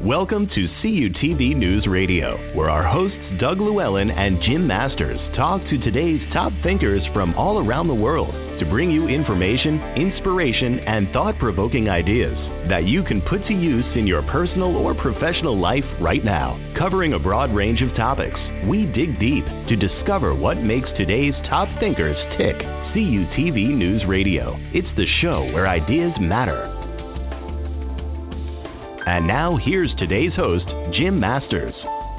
Welcome to CUTV News Radio, where our hosts Doug Llewellyn and Jim Masters talk to today's top thinkers from all around the world to bring you information, inspiration, and thought-provoking ideas that you can put to use in your personal or professional life right now. Covering a broad range of topics, we dig deep to discover what makes today's top thinkers tick. CUTV News Radio. It's the show where ideas matter. And now, here's today's host, Jim Masters.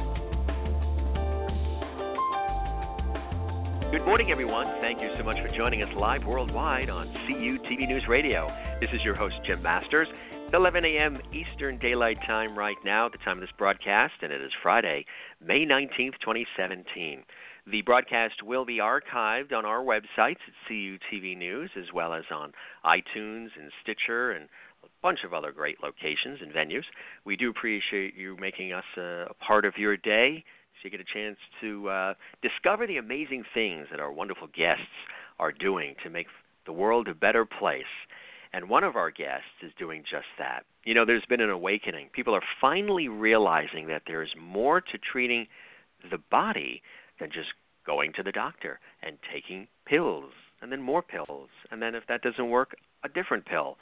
Good morning, everyone. Thank you so much for joining us live worldwide on CUTV News Radio. This is your host, Jim Masters. It's 11 a.m. Eastern Daylight Time right now, the time of this broadcast, and it is Friday, May 19th, 2017. The broadcast will be archived on our websites at CUTV News, as well as on iTunes and Stitcher and a bunch of other great locations and venues. We do appreciate you making us a part of your day so you get a chance to discover the amazing things that our wonderful guests are doing to make the world a better place. And one of our guests is doing just that. You know, there's been an awakening. People are finally realizing that there's more to treating the body than just going to the doctor and taking pills and then more pills. And then if that doesn't work, a different pill.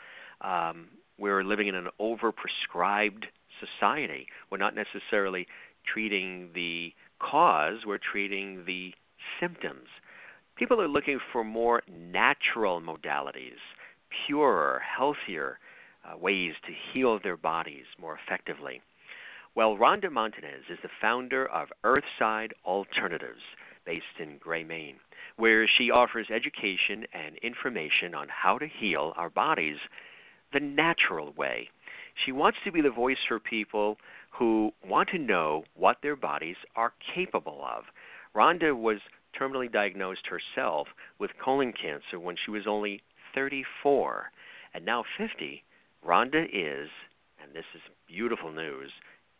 We're living in an overprescribed society. We're not necessarily treating the cause, we're treating the symptoms. People are looking for more natural modalities, purer, healthier ways to heal their bodies more effectively. Well, Rhonda Montanez is the founder of Earthside Alternatives, based in Gray, Maine, where she offers education and information on how to heal our bodies the natural way. She wants to be the voice for people who want to know what their bodies are capable of. Rhonda was terminally diagnosed herself with colon cancer when she was only 34. And now 50, Rhonda is, and this is beautiful news,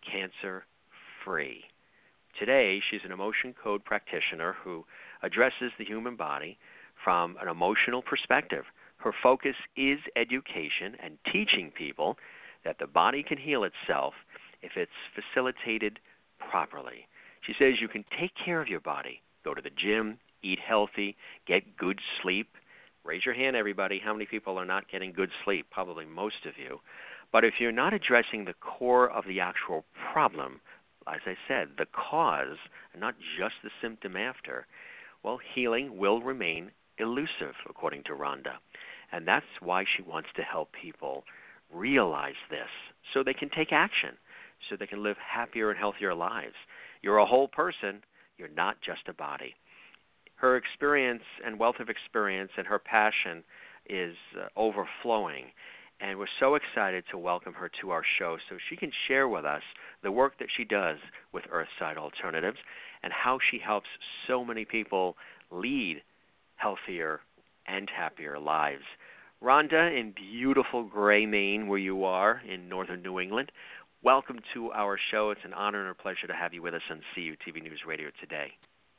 cancer-free. Today, she's an emotion code practitioner who addresses the human body from an emotional perspective. Her focus is education and teaching people that the body can heal itself if it's facilitated properly. She says you can take care of your body, go to the gym, eat healthy, get good sleep. Raise your hand, everybody. How many people are not getting good sleep? Probably most of you. But if you're not addressing the core of the actual problem, as I said, the cause, and not just the symptom after, well, healing will remain elusive, according to Rhonda. And that's why she wants to help people realize this so they can take action, so they can live happier and healthier lives. You're a whole person. You're not just a body. Her experience and wealth of experience and her passion is overflowing. And we're so excited to welcome her to our show so she can share with us the work that she does with Earthside Alternatives and how she helps so many people lead healthier and happier lives. Rhonda, in beautiful Gray, Maine, where you are in northern New England, welcome to our show. It's an honor and a pleasure to have you with us on CUTV News Radio today.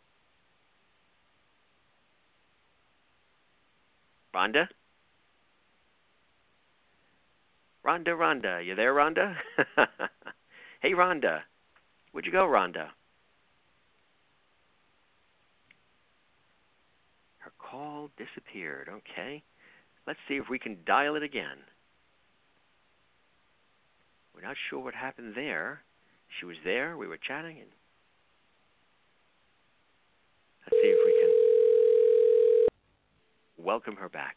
Rhonda? Rhonda, you there, Rhonda? Hey, Rhonda. Where'd you go, Rhonda? Her call disappeared. Okay. Let's see if we can dial it again. We're not sure what happened there. She was there. We were chatting. And let's see if we can welcome her back.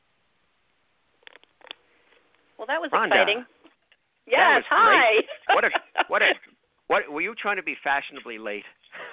Well, that was Rhonda, exciting. Yes, hi. What were you trying to be fashionably late?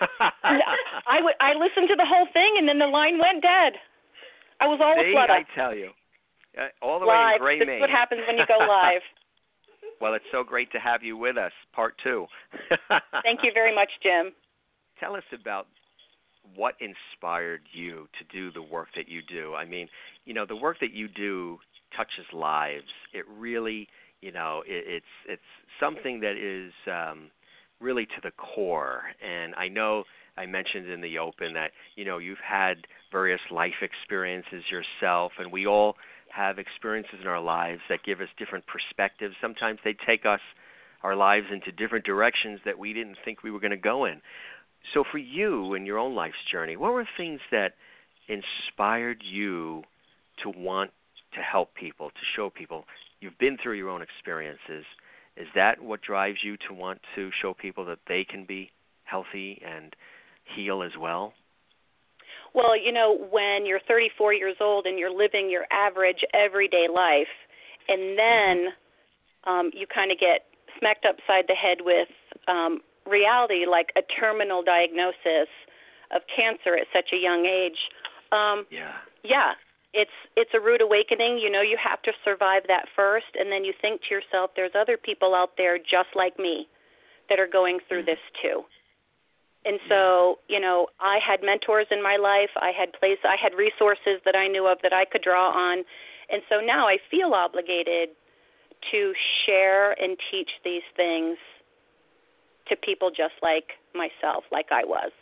I listened to the whole thing, and then the line went dead. I was all aflutter. I tell you, all the live. way in Gray, Maine. This is what happens when you go live. Well, it's so great to have you with us, part two. Thank you very much, Jim. Tell us about what inspired you to do the work that you do. I mean, you know, the work that you do touches lives. It really, you know, it's something that is really to the core. And I know I mentioned in the open that, you know, you've had various life experiences yourself, and we all have experiences in our lives that give us different perspectives. Sometimes they take us our lives into different directions that we didn't think we were going to go in. So for you in your own life's journey, what were things that inspired you to want to help people, to show people? You've been through your own experiences. Is that what drives you to want to show people that they can be healthy and heal as well? Well, when you're 34 years old and you're living your average everyday life, and then you kind of get smacked upside the head with reality, like a terminal diagnosis of cancer at such a young age. Yeah, it's a rude awakening. You have to survive that first, and then you think to yourself, there's other people out there just like me that are going through this too. And so, I had mentors in my life. I had resources that I knew of that I could draw on. And so now I feel obligated to share and teach these things to people just like myself, like I was.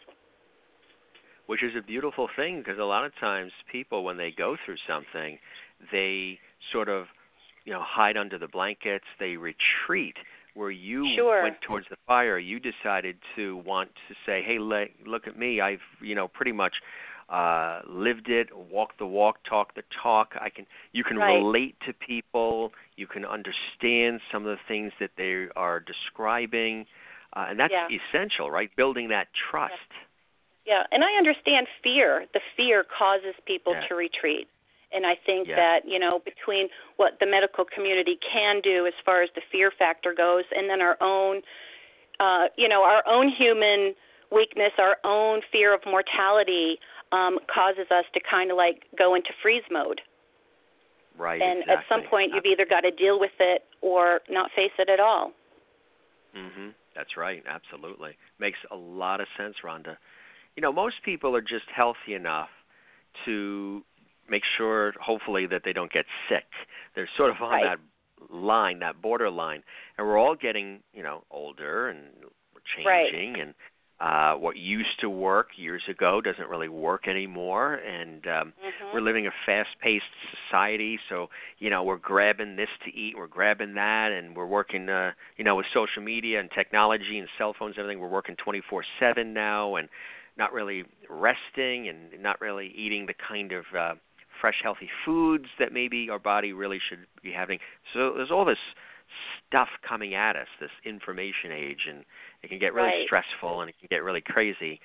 Which is a beautiful thing, because a lot of times people, when they go through something, they sort of, hide under the blankets, they retreat. Where you went towards the fire, you decided to want to say, hey, look at me. I've, pretty much lived it, walked the walk, talked the talk. You can relate to people. You can understand some of the things that they are describing. And that's essential, right? Building that trust. Yeah, and I understand fear. The fear causes people to retreat. And I think that, between what the medical community can do as far as the fear factor goes, and then our own, our own human weakness, our own fear of mortality causes us to kind of like go into freeze mode. Right, and exactly. At some point, you've either got to deal with it or not face it at all. Mm-hmm. That's right, absolutely. Makes a lot of sense, Rhonda. Most people are just healthy enough to make sure, hopefully, that they don't get sick. They're sort of on that line, that borderline. And we're all getting, older, and we're changing. And what used to work years ago doesn't really work anymore. And we're living a fast-paced society. So, we're grabbing this to eat, we're grabbing that, and we're working, with social media and technology and cell phones and everything. We're working 24/7 now, and not really resting, and not really eating the kind of fresh, healthy foods that maybe our body really should be having. So there's all this stuff coming at us, this information age, and it can get really stressful, and it can get really crazy.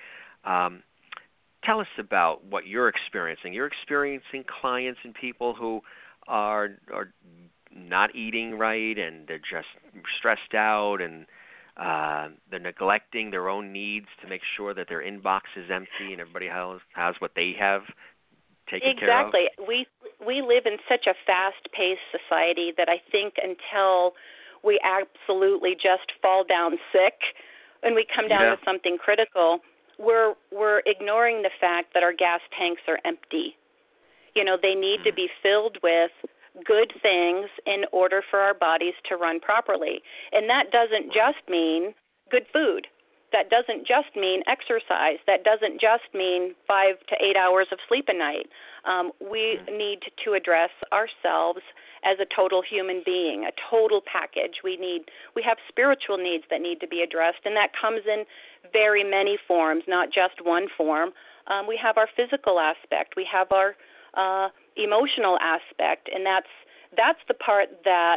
Tell us about what you're experiencing. You're experiencing clients and people who are not eating right, and they're just stressed out, and they're neglecting their own needs to make sure that their inbox is empty and everybody has what they have taken care of. Exactly. We live in such a fast-paced society that I think until we absolutely just fall down sick and we come down to something critical, we're ignoring the fact that our gas tanks are empty. They need to be filled with good things in order for our bodies to run properly. And that doesn't just mean good food. That doesn't just mean exercise. That doesn't just mean 5 to 8 hours of sleep a night. We need to address ourselves as a total human being, a total package. We have spiritual needs that need to be addressed, and that comes in very many forms, not just one form. We have our physical aspect. We have our emotional aspect, and that's the part that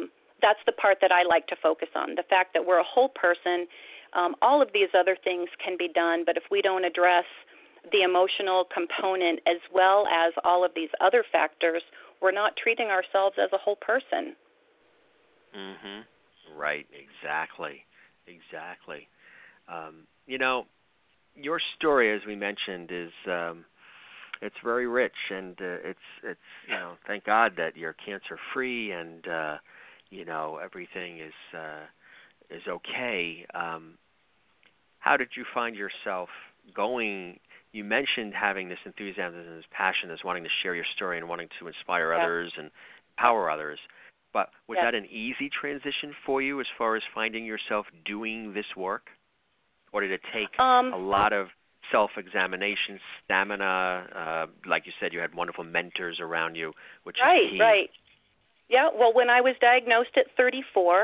I like to focus on. The fact that we're a whole person. All of these other things can be done, but if we don't address the emotional component as well as all of these other factors, we're not treating ourselves as a whole person. Right, exactly. Your story, as we mentioned, is it's very rich, and it's thank God that you're cancer free, and everything is okay. How did you find yourself going? You mentioned having this enthusiasm and this passion, this wanting to share your story and wanting to inspire others and empower others. But was that an easy transition for you as far as finding yourself doing this work? Or did it take a lot of self-examination, stamina? Like you said, you had wonderful mentors around you, which is key. Right. Yeah, well, when I was diagnosed at 34,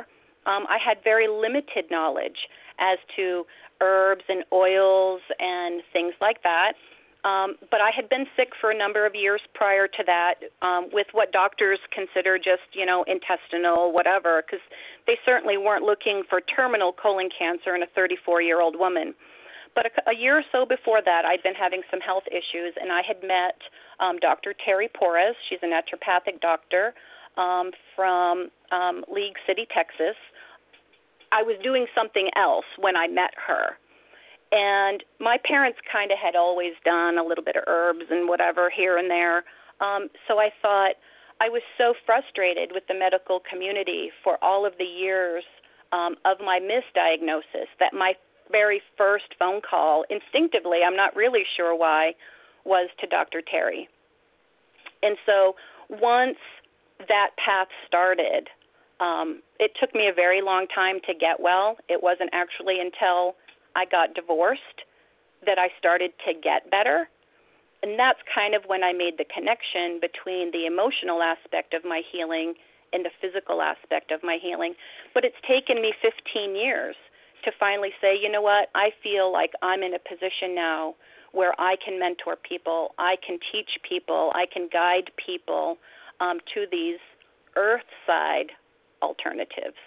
I had very limited knowledge as to herbs and oils and things like that. But I had been sick for a number of years prior to that with what doctors consider just, intestinal, whatever, because they certainly weren't looking for terminal colon cancer in a 34-year-old woman. But a year or so before that, I'd been having some health issues, and I had met Dr. Terry Porras. She's a naturopathic doctor from League City, Texas. I was doing something else when I met her. And my parents kind of had always done a little bit of herbs and whatever here and there. So I thought I was so frustrated with the medical community for all of the years of my misdiagnosis that my very first phone call, instinctively, I'm not really sure why, was to Dr. Terry. And so once that path started, it took me a very long time to get well. It wasn't actually until I got divorced that I started to get better. And that's kind of when I made the connection between the emotional aspect of my healing and the physical aspect of my healing. But it's taken me 15 years to finally say, you know what, I feel like I'm in a position now where I can mentor people, I can teach people, I can guide people to these earth-side alternatives.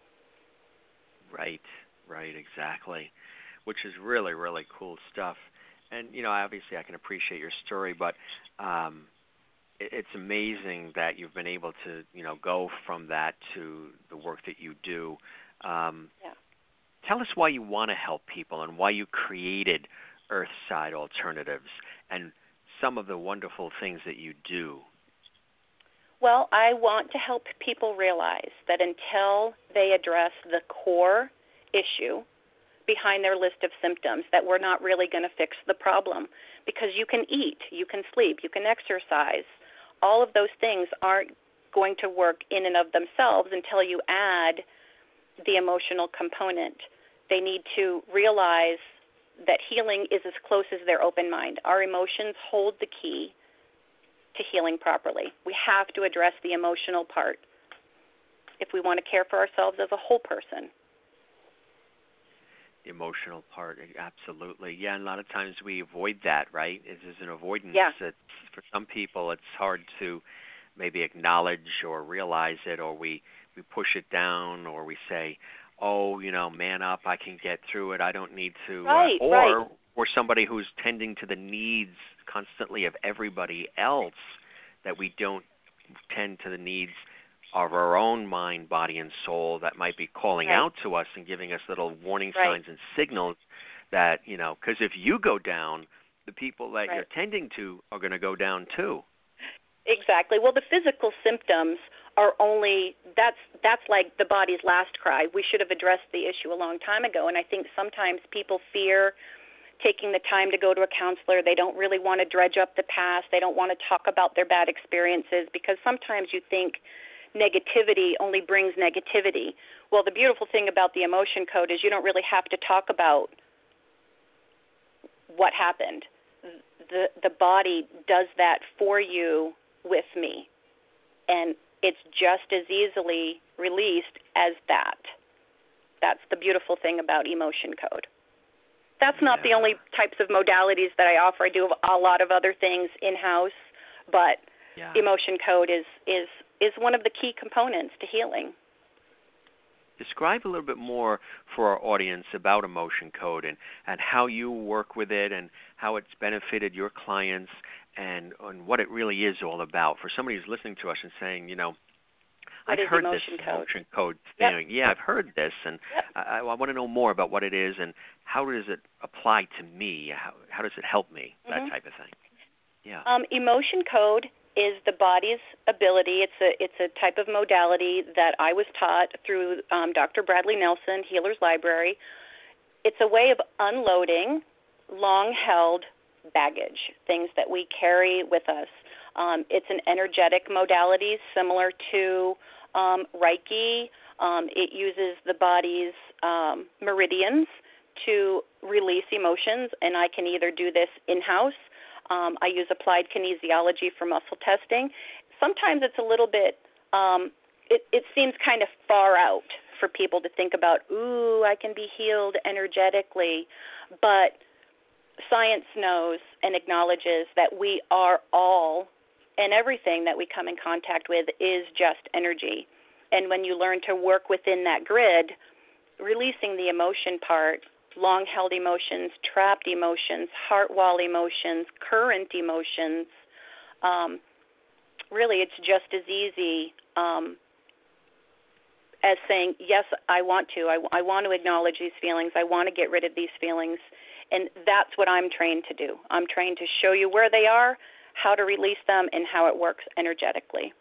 Right, exactly. Which is really, really cool stuff. And, obviously I can appreciate your story, but it's amazing that you've been able to, go from that to the work that you do. Tell us why you want to help people and why you created Earthside Alternatives and some of the wonderful things that you do. Well, I want to help people realize that until they address the core issue behind their list of symptoms, that we're not really going to fix the problem, because you can eat, you can sleep, you can exercise. All of those things aren't going to work in and of themselves until you add the emotional component. They need to realize that healing is as close as their open mind. Our emotions hold the key to healing properly. We have to address the emotional part if we want to care for ourselves as a whole person. The emotional part, absolutely. Yeah, and a lot of times we avoid that, right? It is an avoidance. Yeah. For some people, it's hard to maybe acknowledge or realize it, or we push it down, or we say, oh, man up, I can get through it, I don't need to. Right. Or somebody who's tending to the needs constantly of everybody else, that we don't tend to the needs of our own mind, body, and soul that might be calling out to us and giving us little warning signs and signals that, because if you go down, the people that you're tending to are going to go down too. Exactly. Well, the physical symptoms are only, that's like the body's last cry. We should have addressed the issue a long time ago, and I think sometimes people fear taking the time to go to a counselor. They don't really want to dredge up the past. They don't want to talk about their bad experiences, because sometimes you think negativity only brings negativity. Well, the beautiful thing about the emotion code is you don't really have to talk about what happened. The body does that for you with me, and it's just as easily released as that. That's the beautiful thing about emotion code. That's not the only types of modalities that I offer. I do a lot of other things in-house, but emotion code is one of the key components to healing. Describe a little bit more for our audience about emotion code and how you work with it and how it's benefited your clients and what it really is all about. For somebody who's listening to us and saying, I've heard this emotion code thing. Yeah, I've heard this, and I want to know more about what it is and how does it apply to me? How does it help me? That type of thing. Yeah. Emotion code is the body's ability. It's a type of modality that I was taught through Dr. Bradley Nelson, Healer's Library. It's a way of unloading long-held baggage, things that we carry with us. It's an energetic modality similar to Reiki. It uses the body's meridians to release emotions, and I can either do this in-house. I use applied kinesiology for muscle testing. Sometimes it's a little bit, it seems kind of far out for people to think about, ooh, I can be healed energetically. But science knows and acknowledges that we are all, and everything that we come in contact with is just energy. And when you learn to work within that grid, releasing the emotion part, long-held emotions, trapped emotions, heart wall emotions, current emotions, really it's just as easy as saying, yes, I want to. I want to acknowledge these feelings. I want to get rid of these feelings. And that's what I'm trained to do. I'm trained to show you where they are, how to release them, and how it works energetically.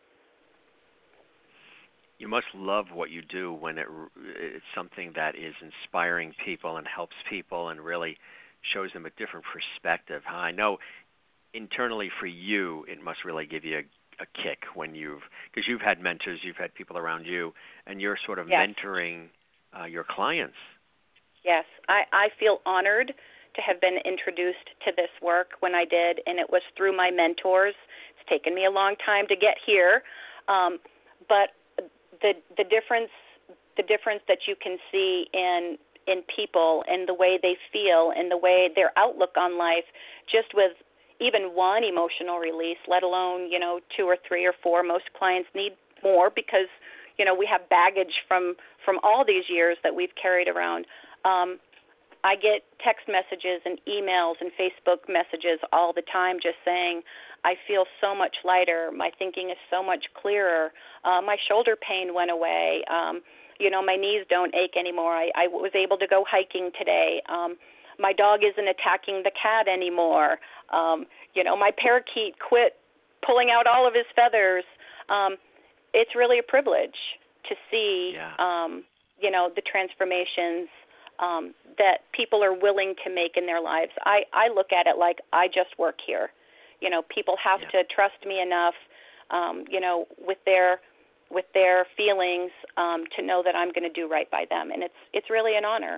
You must love what you do when it's something that is inspiring people and helps people and really shows them a different perspective. I know internally for you, it must really give you a kick when because you've had mentors, you've had people around you, and you're sort of mentoring your clients. Yes, I feel honored to have been introduced to this work when I did, and it was through my mentors. It's taken me a long time to get here, but the difference that you can see in people and the way they feel and the way their outlook on life, just with even one emotional release, let alone 2 or 3 or 4. Most clients need more because we have baggage from all these years that we've carried around. I get text messages and emails and Facebook messages all the time just saying, I feel so much lighter. My thinking is so much clearer. My shoulder pain went away. My knees don't ache anymore. I was able to go hiking today. My dog isn't attacking the cat anymore. My parakeet quit pulling out all of his feathers. It's really a privilege to see, the transformations that people are willing to make in their lives. I look at it like I just work here. People have to trust me enough, with their feelings to know that I'm going to do right by them, and it's really an honor.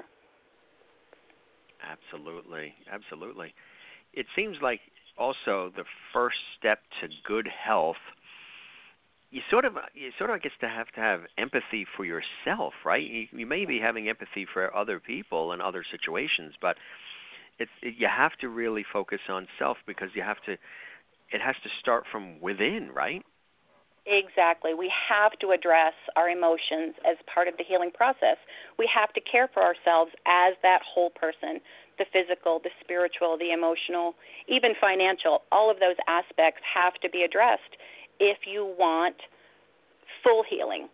Absolutely. It seems like also the first step to good health, you sort of I guess to have empathy for yourself, right? You may be having empathy for other people and other situations, but you have to really focus on self because it has to start from within, right? Exactly. We have to address our emotions as part of the healing process. We have to care for ourselves as that whole person, the physical, the spiritual, the emotional, even financial. All of those aspects have to be addressed if you want full healing.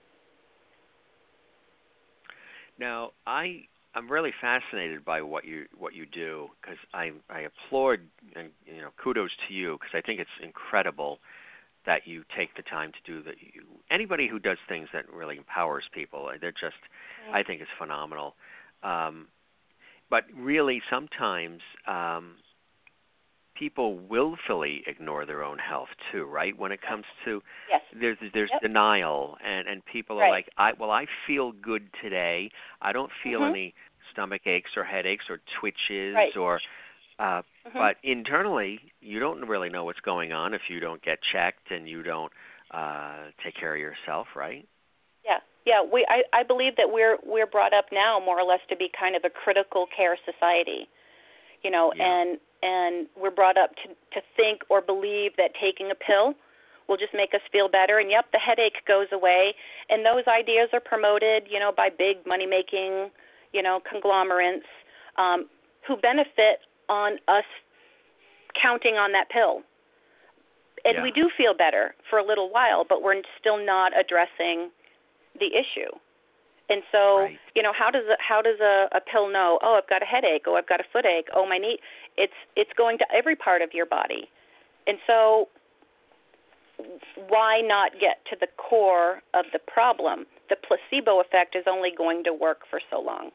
Now, I'm really fascinated by what you do because I applaud and kudos to you because I think it's incredible that you take the time to do that. Anybody who does things that really empowers people, they're just, I think it's phenomenal. But really, sometimes people willfully ignore their own health too, right? When it comes to there's denial, and people are like, I feel good today. I don't feel any stomach aches or headaches or twitches or. But internally, you don't really know what's going on if you don't get checked and you don't take care of yourself, right? Yeah. I believe that we're brought up now more or less to be kind of a critical care society, and we're brought up to think or believe that taking a pill will just make us feel better. And the headache goes away. And those ideas are promoted, by big money-making, conglomerates who benefit on us counting on that pill. And we do feel better for a little while, but we're still not addressing the issue. And so, how does a pill know, oh, I've got a headache, oh, I've got a footache, oh, my knee? It's going to every part of your body. And so why not get to the core of the problem? The placebo effect is only going to work for so long.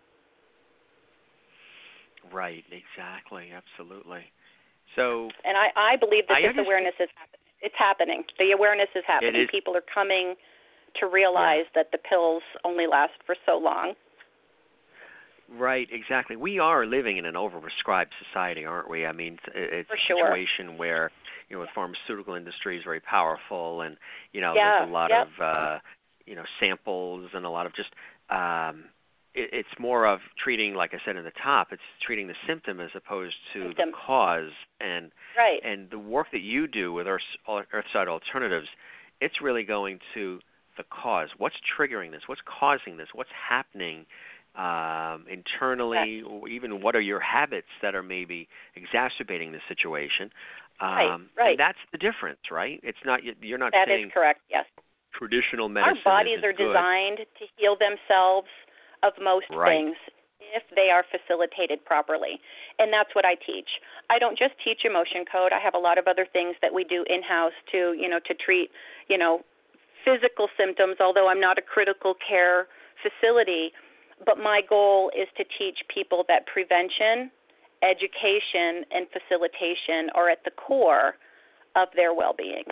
Right, exactly, absolutely. So, and I believe that this awareness is happening. It's happening. The awareness is happening. People are coming to realize that the pills only last for so long. Right, exactly. We are living in an overprescribed society, aren't we? I mean, it's a situation where, the pharmaceutical industry is very powerful, and there's a lot of samples and a lot of just it's more of treating, like I said in the top, it's treating the symptom as opposed to the cause. And and the work that you do with Earthside Alternatives, it's really going to the cause. What's triggering this? What's causing this? What's happening internally? Or even what are your habits that are maybe exacerbating the situation? And that's the difference, right? It's not, you're not saying that is correct. Yes. Traditional medicine. Our bodies are designed to heal themselves of most things if they are facilitated properly. And that's what I teach. I don't just teach emotion code. I have a lot of other things that we do in-house to treat, physical symptoms, although I'm not a critical care facility. But my goal is to teach people that prevention, education, and facilitation are at the core of their well-being.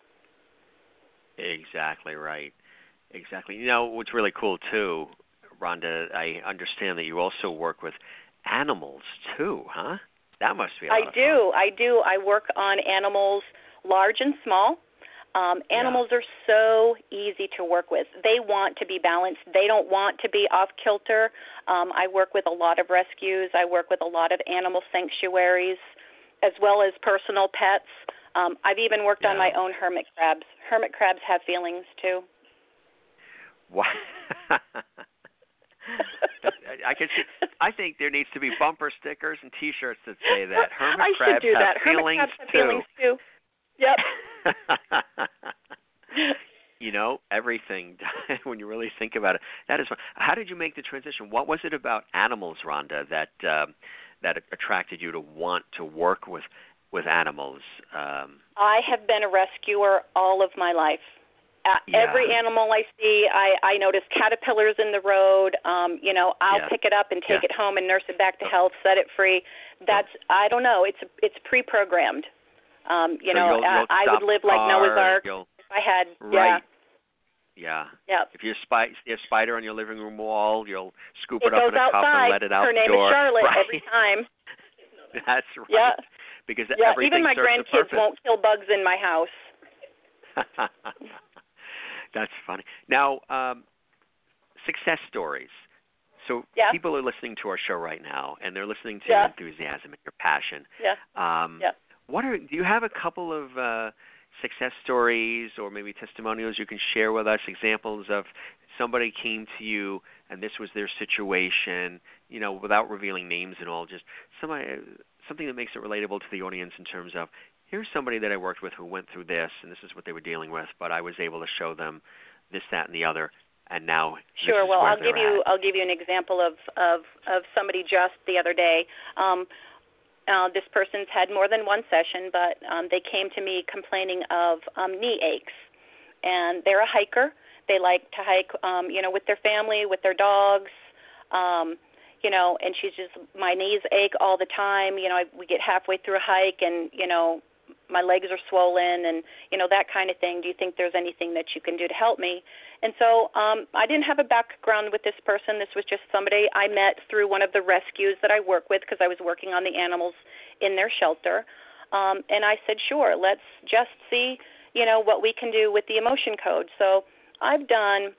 Exactly right. Exactly. What's really cool, too, Rhonda, I understand that you also work with animals, too, huh? That must be a lot of fun. I do. I work on animals large and small. Animals are so easy to work with. They want to be balanced. They don't want to be off kilter. I work with a lot of rescues. I work with a lot of animal sanctuaries, as well as personal pets. I've even worked on my own hermit crabs. Hermit crabs have feelings, too. Wow. I can see. I think there needs to be bumper stickers and T-shirts that say that. Hermit crabs have feelings, too. Yep. Everything, when you really think about it, that is fun. How did you make the transition? What was it about animals, Rhonda, that attracted you to want to work with animals? I have been a rescuer all of my life. Every animal I see, I notice caterpillars in the road. I'll pick it up and take it home and nurse it back to health, set it free. I don't know. It's pre-programmed. I would live like Noah's Ark if I had. Yeah. Yep. If you spy a spider on your living room wall, you'll scoop it up in a cup and let it out Her the door. Her name is Charlotte right. every time. That's right. Yeah. Because everything even my serves a grandkids purpose. won't kill bugs in my house. That's funny. Now, success stories. So people are listening to our show right now, and they're listening to your enthusiasm and your passion. Do you have a couple of success stories or maybe testimonials you can share with us, examples of somebody came to you and this was their situation, without revealing names and all, just something that makes it relatable to the audience in terms of, here's somebody that I worked with who went through this, and this is what they were dealing with, but I was able to show them this, that, and the other, and now Sure. Well, I'll give you an example of somebody just the other day. This person's had more than one session, but they came to me complaining of knee aches, and they're a hiker. They like to hike, with their family, with their dogs. And she's just, my knees ache all the time. We get halfway through a hike, and my legs are swollen and, that kind of thing. Do you think there's anything that you can do to help me? And so I didn't have a background with this person. This was just somebody I met through one of the rescues that I work with because I was working on the animals in their shelter. And I said, sure, let's just see, what we can do with the emotion code. So I've done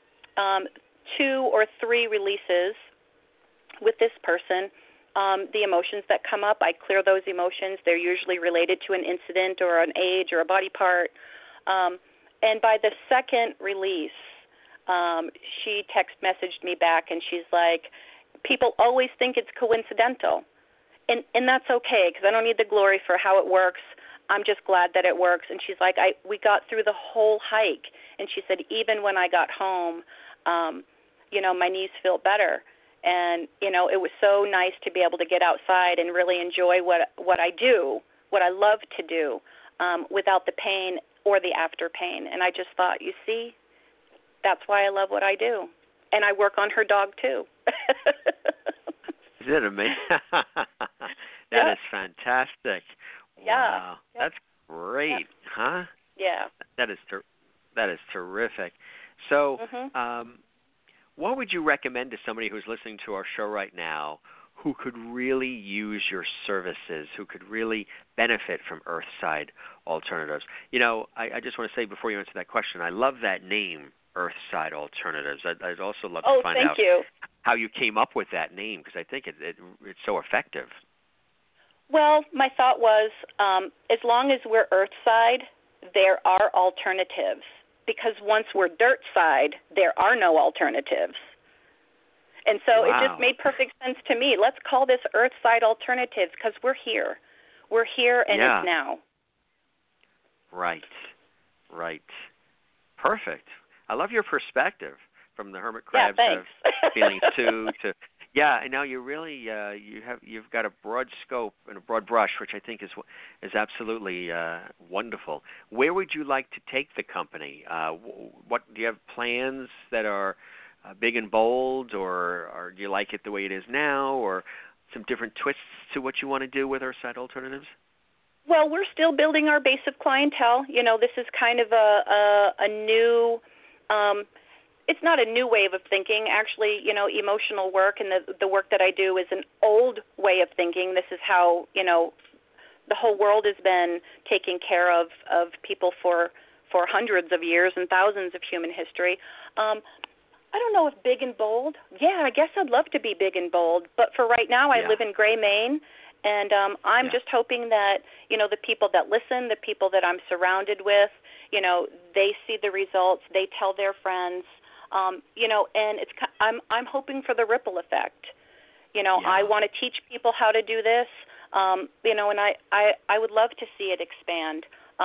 2 or 3 releases with this person. The emotions that come up, I clear those emotions. They're usually related to an incident or an age or a body part. And by the second release, she text messaged me back, and she's like, people always think it's coincidental. And that's okay, because I don't need the glory for how it works. I'm just glad that it works. And she's like, we got through the whole hike. And she said, even when I got home, my knees feel better. And, it was so nice to be able to get outside and really enjoy what I do, what I love to do, without the pain or the after pain. And I just thought, you see, that's why I love what I do. And I work on her dog, too. Isn't it amazing? That is fantastic. Wow. That's great, huh? Yeah. That is terrific. So, what would you recommend to somebody who's listening to our show right now who could really use your services, who could really benefit from Earthside Alternatives? I just want to say before you answer that question, I love that name, Earthside Alternatives. I'd also love to find out how you came up with that name, because I think it's so effective. Well, my thought was, as long as we're Earthside, there are alternatives. Because once we're dirt side, there are no alternatives. And so it just made perfect sense to me. Let's call this Earthside Alternatives, because we're here. We're here, and it's now. Right. Perfect. I love your perspective, from the hermit crab's feelings to I know you really you've got a broad scope and a broad brush, which I think is absolutely wonderful. Where would you like to take the company? What do you have plans that are big and bold, or do you like it the way it is now, or some different twists to what you want to do with Earthside Alternatives? Well, we're still building our base of clientele. This is kind of a new. It's not a new way of thinking. Actually, emotional work and the work that I do is an old way of thinking. This is how, the whole world has been taking care of people for hundreds of years and thousands of human history. I don't know if big and bold. Yeah, I guess I'd love to be big and bold. But for right now, I live in Gray, Maine, and I'm just hoping that, the people that listen, the people that I'm surrounded with, they see the results, they tell their friends. And I'm hoping for the ripple effect. I want to teach people how to do this. And I would love to see it expand.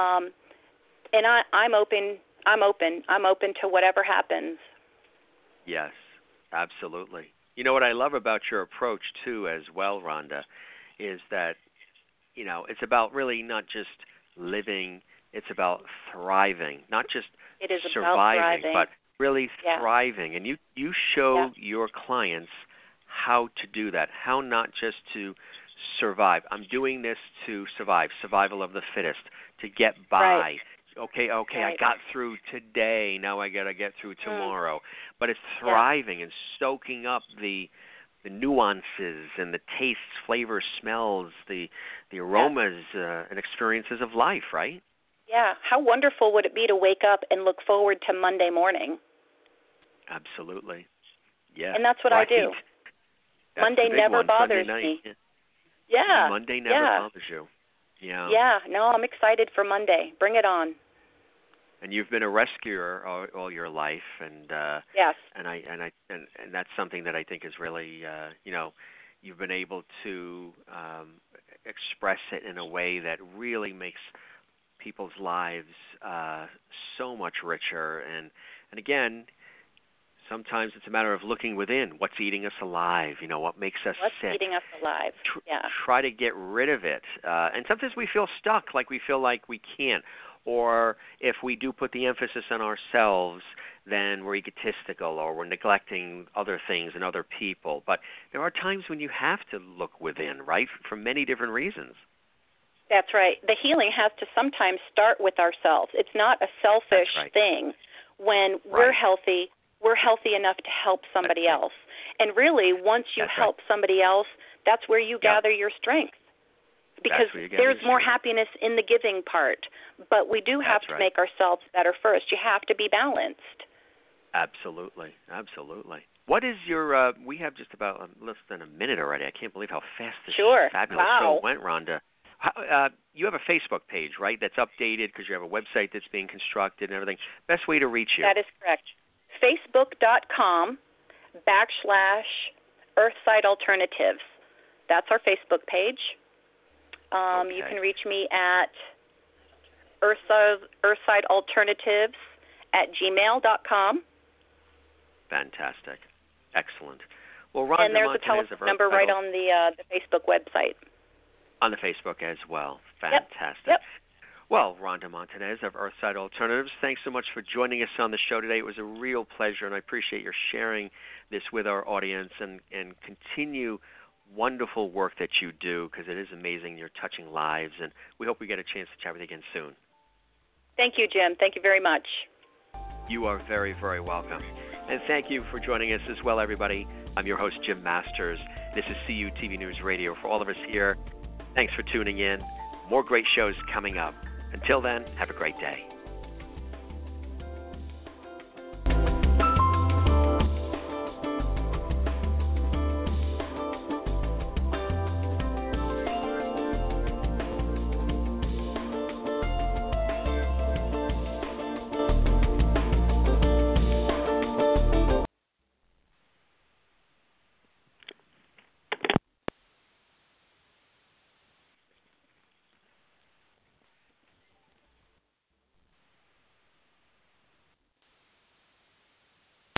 And I'm open. I'm open to whatever happens. Yes, absolutely. What I love about your approach too, as well, Rhonda, is that it's about really not just living. It's about thriving, not just surviving, but really thriving. And you show your clients how to do that, how not just to survive. I'm doing this to survive, survival of the fittest, to get by. Right. Okay, I got through today, now I got to get through tomorrow. But it's thriving and soaking up the nuances and the tastes, flavors, smells, the aromas and experiences of life, right? Yeah. How wonderful would it be to wake up and look forward to Monday morning? Absolutely. Yeah. And that's what I do. Monday never bothers me. Yeah. Monday never bothers you. Yeah. Yeah. No, I'm excited for Monday. Bring it on. And you've been a rescuer all your life, and yes. And that's something that I think is really you've been able to express it in a way that really makes people's lives so much richer. And again, sometimes it's a matter of looking within. What's eating us alive? What makes us sick? What's eating us alive? Try to get rid of it. And sometimes we feel stuck, like we feel like we can't. Or if we do put the emphasis on ourselves, then we're egotistical or we're neglecting other things and other people. But there are times when you have to look within, right, for many different reasons. That's right. The healing has to sometimes start with ourselves. It's not a selfish thing. When we're healthy enough to help somebody else. And really, once you help somebody else, that's where you gather your strength. Because there's more happiness in the giving part. But we do have to make ourselves better first. You have to be balanced. Absolutely. What is your, we have just about less than a minute already. I can't believe how fast this fabulous show went, Rhonda. You have a Facebook page, right, that's updated because you have a website that's being constructed and everything. Best way to reach you? That is correct. Facebook.com/Earthside Alternatives. That's our Facebook page. You can reach me at earthsidealternatives@gmail.com. Fantastic. Excellent. Well, Rhonda and there's Montanez a telephone number right on the Facebook website. On the Facebook as well. Fantastic. Yep. Well, Rhonda Montanez of Earthside Alternatives, thanks so much for joining us on the show today. It was a real pleasure, and I appreciate your sharing this with our audience and continue wonderful work that you do, because it is amazing. You're touching lives, and we hope we get a chance to chat with you again soon. Thank you, Jim. Thank you very much. You are very, very welcome. And thank you for joining us as well, everybody. I'm your host, Jim Masters. This is CUTV News Radio. For all of us here, thanks for tuning in. More great shows coming up. Until then, have a great day.